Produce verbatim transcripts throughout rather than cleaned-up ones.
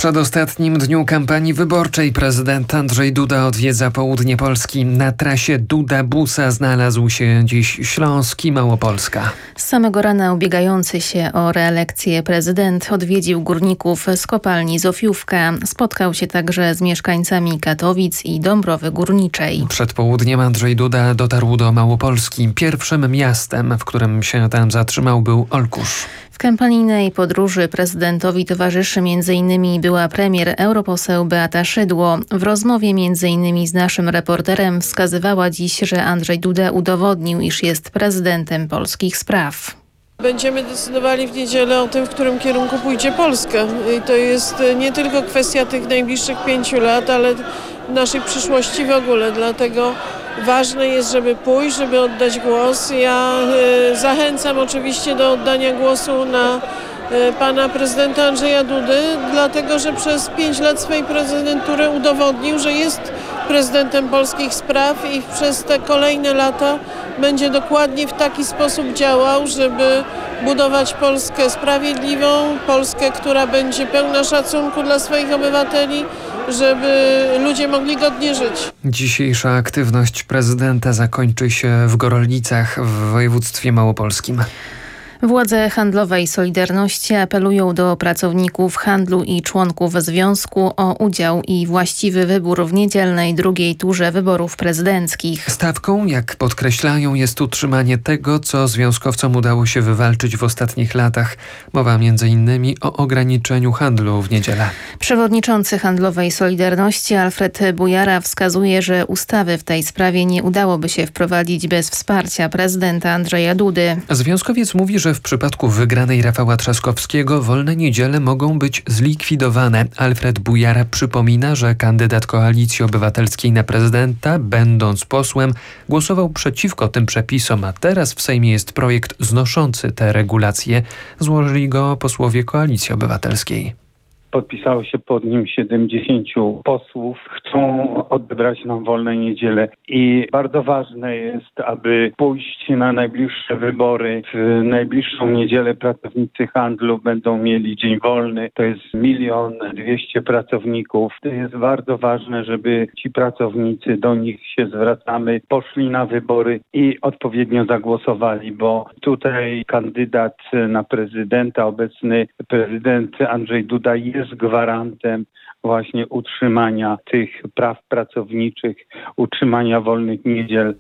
przedostatnim dniu kampanii wyborczej prezydent Andrzej Duda odwiedza południe Polski. Na trasie Duda-Busa znalazł się dziś Śląsk i Małopolska. Z samego rana ubiegający się o reelekcję prezydent odwiedził górników z kopalni Zofiówka. Spotkał się także z mieszkańcami Katowic i Dąbrowy Górniczej. Przed południem Andrzej Duda dotarł do Małopolski. Pierwszym miastem, w którym się tam zatrzymał, był Olkusz. W kampanijnej podróży prezydentowi towarzyszy m.in. była premier europoseł Beata Szydło. W rozmowie m.in. z naszym reporterem wskazywała dziś, że Andrzej Duda udowodnił, iż jest prezydentem polskich spraw. Będziemy decydowali w niedzielę o tym, w którym kierunku pójdzie Polska. I to jest nie tylko kwestia tych najbliższych pięciu lat, ale naszej przyszłości w ogóle. Dlatego ważne jest, żeby pójść, żeby oddać głos. Ja y, zachęcam oczywiście do oddania głosu na y, pana prezydenta Andrzeja Dudy, dlatego że przez pięć lat swojej prezydentury udowodnił, że jest prezydentem polskich spraw i przez te kolejne lata będzie dokładnie w taki sposób działał, żeby budować Polskę sprawiedliwą, Polskę, która będzie pełna szacunku dla swoich obywateli, żeby ludzie mogli godnie żyć. Dzisiejsza aktywność prezydenta zakończy się w Gorlicach w województwie małopolskim. Władze handlowej Solidarności apelują do pracowników handlu i członków związku o udział i właściwy wybór w niedzielnej drugiej turze wyborów prezydenckich. Stawką, jak podkreślają, jest utrzymanie tego, co związkowcom udało się wywalczyć w ostatnich latach. Mowa między innymi o ograniczeniu handlu w niedzielę. Przewodniczący handlowej Solidarności Alfred Bujara wskazuje, że ustawy w tej sprawie nie udałoby się wprowadzić bez wsparcia prezydenta Andrzeja Dudy. Związkowiec mówi, że w przypadku wygranej Rafała Trzaskowskiego wolne niedziele mogą być zlikwidowane. Alfred Bujara przypomina, że kandydat Koalicji Obywatelskiej na prezydenta, będąc posłem, głosował przeciwko tym przepisom, a teraz w Sejmie jest projekt znoszący te regulacje. Złożyli go posłowie Koalicji Obywatelskiej. Podpisało się pod nim siedemdziesięciu posłów. Chcą odebrać nam wolne niedziele i bardzo ważne jest, aby pójść na najbliższe wybory. W najbliższą niedzielę pracownicy handlu będą mieli dzień wolny. To jest milion dwieście pracowników. To jest bardzo ważne, żeby ci pracownicy, do nich się zwracamy, poszli na wybory i odpowiednio zagłosowali, bo tutaj kandydat na prezydenta, obecny prezydent Andrzej Duda jest jest gwarantem właśnie utrzymania tych praw pracowniczych, utrzymania wolnych niedziel.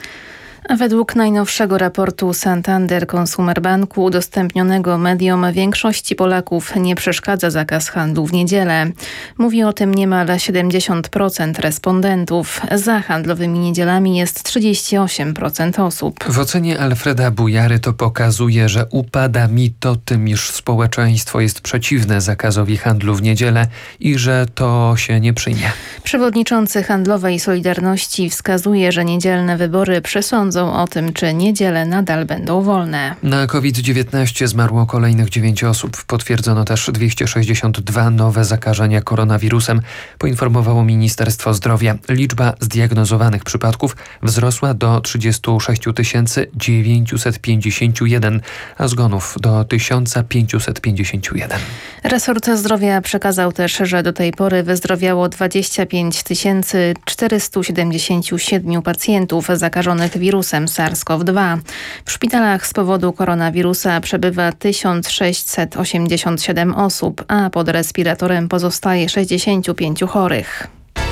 Według najnowszego raportu Santander Consumer Banku udostępnionego mediom większości Polaków nie przeszkadza zakaz handlu w niedzielę. Mówi o tym niemal siedemdziesiąt procent respondentów. Za handlowymi niedzielami jest trzydzieści osiem procent osób. W ocenie Alfreda Bujary to pokazuje, że upada mit o tym, iż społeczeństwo jest przeciwne zakazowi handlu w niedzielę i że to się nie przyjmie. Przewodniczący handlowej Solidarności wskazuje, że niedzielne wybory przesądzą o tym, czy niedziele nadal będą wolne. Na COVID dziewiętnaście zmarło kolejnych dziewięć osób. Potwierdzono też dwieście sześćdziesiąt dwa nowe zakażenia koronawirusem, poinformowało Ministerstwo Zdrowia. Liczba zdiagnozowanych przypadków wzrosła do trzydzieści sześć tysięcy dziewięćset pięćdziesiąt jeden, a zgonów do tysiąc pięćset pięćdziesiąt jeden. Resort Zdrowia przekazał też, że do tej pory wyzdrowiało dwadzieścia pięć tysięcy czterysta siedemdziesiąt siedem pacjentów zakażonych wirusem SARS-CoV dwa. W szpitalach z powodu koronawirusa przebywa tysiąc sześćset osiemdziesiąt siedem osób, a pod respiratorem pozostaje sześćdziesiąt pięć chorych.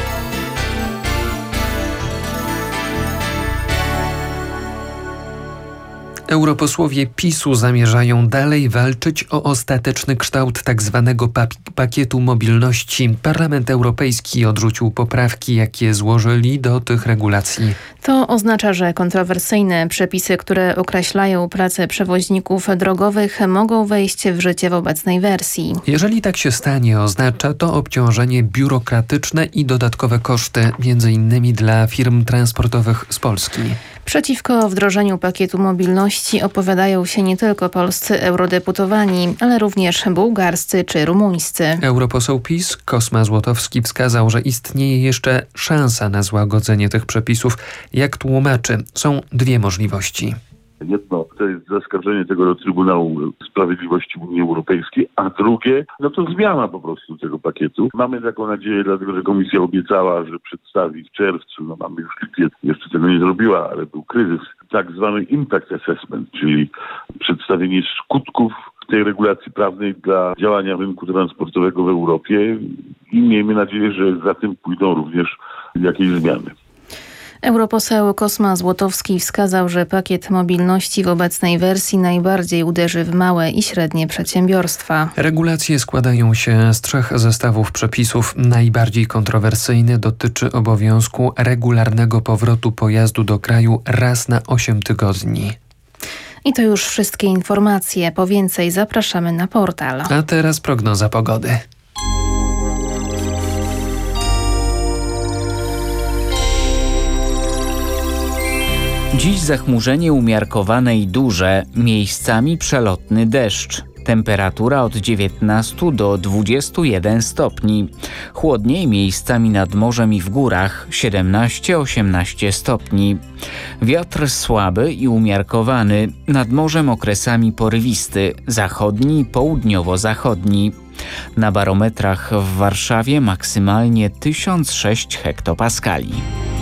Europosłowie PiSu zamierzają dalej walczyć o ostateczny kształt tzw. pakietu mobilności. Parlament Europejski odrzucił poprawki, jakie złożyli do tych regulacji. To oznacza, że kontrowersyjne przepisy, które określają pracę przewoźników drogowych, mogą wejść w życie w obecnej wersji. Jeżeli tak się stanie, oznacza to obciążenie biurokratyczne i dodatkowe koszty, między innymi dla firm transportowych z Polski. Przeciwko wdrożeniu pakietu mobilności opowiadają się nie tylko polscy eurodeputowani, ale również bułgarscy czy rumuńscy. Europoseł PiS Kosma Złotowski wskazał, że istnieje jeszcze szansa na złagodzenie tych przepisów. Jak tłumaczy, są dwie możliwości. Jedno to jest zaskarżenie tego do Trybunału Sprawiedliwości Unii Europejskiej, a drugie, no to zmiana po prostu tego pakietu. Mamy taką nadzieję, dlatego że Komisja obiecała, że przedstawi w czerwcu, no mamy już lipiec, jeszcze tego nie zrobiła, ale był kryzys, tak zwany impact assessment, czyli przedstawienie skutków tej regulacji prawnej dla działania rynku transportowego w Europie i miejmy nadzieję, że za tym pójdą również jakieś zmiany. Europoseł Kosma Złotowski wskazał, że pakiet mobilności w obecnej wersji najbardziej uderzy w małe i średnie przedsiębiorstwa. Regulacje składają się z trzech zestawów przepisów. Najbardziej kontrowersyjny dotyczy obowiązku regularnego powrotu pojazdu do kraju raz na osiem tygodni. I to już wszystkie informacje. Po więcej zapraszamy na portal. A teraz prognoza pogody. Dziś zachmurzenie umiarkowane i duże, miejscami przelotny deszcz. Temperatura od dziewiętnastu do dwudziestu jeden stopni. Chłodniej miejscami nad morzem i w górach siedemnaście osiemnaście stopni. Wiatr słaby i umiarkowany, nad morzem okresami porywisty, zachodni i południowo-zachodni. Na barometrach w Warszawie maksymalnie tysiąc sześć hektopaskali.